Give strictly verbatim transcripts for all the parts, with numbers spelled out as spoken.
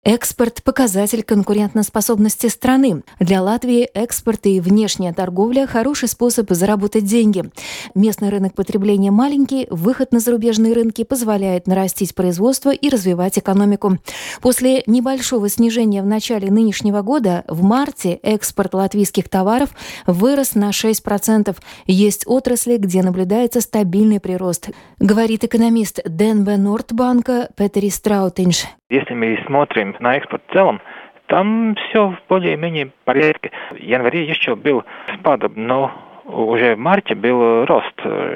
Экспорт – показатель конкурентоспособности страны. Для Латвии экспорт и внешняя торговля – хороший способ заработать деньги. Местный рынок потребления маленький, выход на зарубежные рынки позволяет нарастить производство и развивать экономику. После небольшого снижения в начале нынешнего года, в марте экспорт латвийских товаров вырос на шесть процентов. Есть отрасли, где наблюдается стабильный прирост, говорит экономист дэ эн бэ Нордбанка Петерис Страутинш. Если мы смотрим на экспорт в целом, там все более-менее в порядке. В январе еще был спад, но уже в марте был рост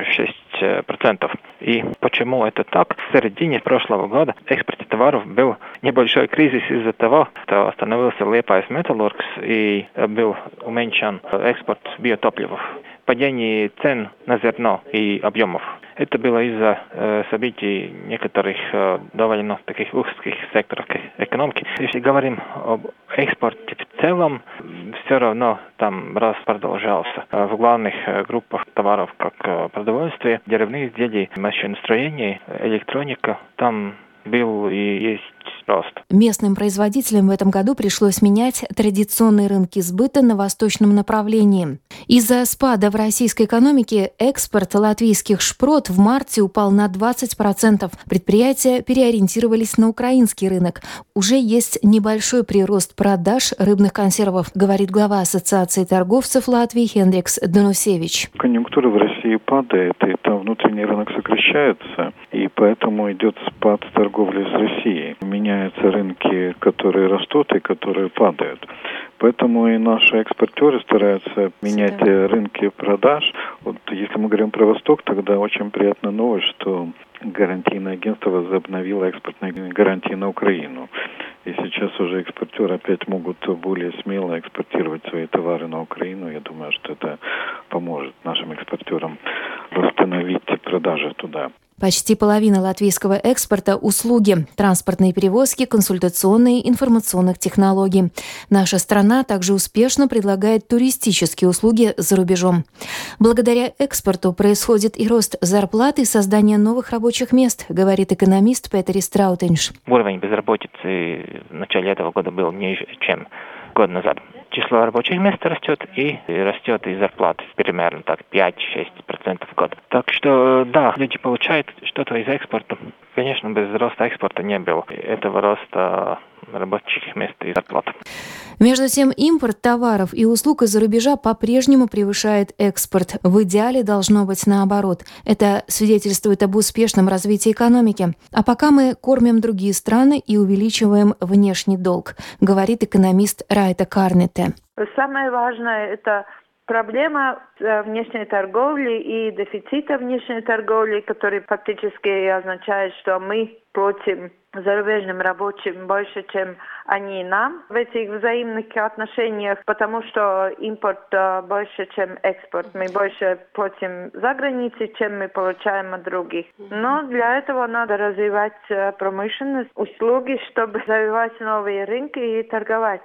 шесть процентов. И почему это так? В середине прошлого года в экспорте товаров был небольшой кризис из-за того, что остановился Liepājas Metallurgs и был уменьшен экспорт биотопливов. Падение цен на зерно и объемов. Это было из-за э, событий некоторых э, довольно таких узких секторов экономики. Если говорим об экспорте в целом, все равно там рост продолжался. В главных э, группах товаров, как э, продовольствие, деревные изделия, машиностроение, электроника, там был и есть рост. Местным производителям в этом году пришлось менять традиционные рынки сбыта на восточном направлении. Из-за спада в российской экономике экспорт латвийских шпрот в марте упал на двадцать процентов. Предприятия переориентировались на украинский рынок. Уже есть небольшой прирост продаж рыбных консервов, говорит глава Ассоциации торговцев Латвии Хендрикс Данусевич. Конъюнктура в России падает, и там внутренний рынок сокращается, и поэтому идет спад торговли с Россией. Меняются рынки, которые растут и которые падают. Поэтому и наши экспортеры стараются менять да. рынки продаж. Вот если мы говорим про Восток, тогда очень приятная новость, что гарантийное агентство возобновило экспортные гарантии на Украину. И сейчас уже экспортеры опять могут более смело экспортировать свои товары на Украину. Я думаю, что это поможет нашим экспортерам восстановить продажи туда. Почти половина латвийского экспорта – услуги, транспортные перевозки, консультационные, информационных технологий. Наша страна также успешно предлагает туристические услуги за рубежом. Благодаря экспорту происходит и рост зарплат и создание новых рабочих мест, говорит экономист Петерис Страутинш. Уровень безработицы в начале этого года был ниже, чем год назад. Число рабочих мест растет и растет и зарплата примерно так пять-шесть процентов в год. Так что да, люди получают что-то из экспорта. Конечно, без роста экспорта не было этого роста рабочих мест и зарплат. Между тем, импорт товаров и услуг из-за рубежа по-прежнему превышает экспорт. В идеале должно быть наоборот. Это свидетельствует об успешном развитии экономики. А пока мы кормим другие страны и увеличиваем внешний долг, говорит экономист Райта Карнете. Самое важное – это проблема внешней торговли и дефицита внешней торговли, который фактически означает, что мы платим зарубежным рабочим больше, чем они нам в этих взаимных отношениях, потому что импорт больше, чем экспорт. Мы больше платим за границей, чем мы получаем от других. Но для этого надо развивать промышленность, услуги, чтобы развивать новые рынки и торговать.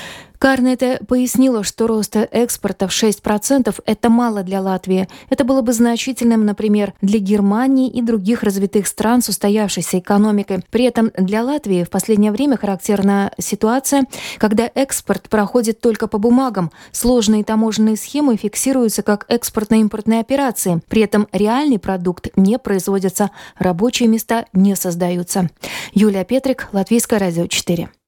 Карнете пояснила, что рост экспорта в шесть процентов – это мало для Латвии. Это было бы значительным, например, для Германии и других развитых стран с устоявшейся экономикой. При этом для Латвии в последнее время характерна ситуация, когда экспорт проходит только по бумагам. Сложные таможенные схемы фиксируются как экспортно-импортные операции. При этом реальный продукт не производится, рабочие места не создаются. Юлия Петрик, Латвийское радио четыре.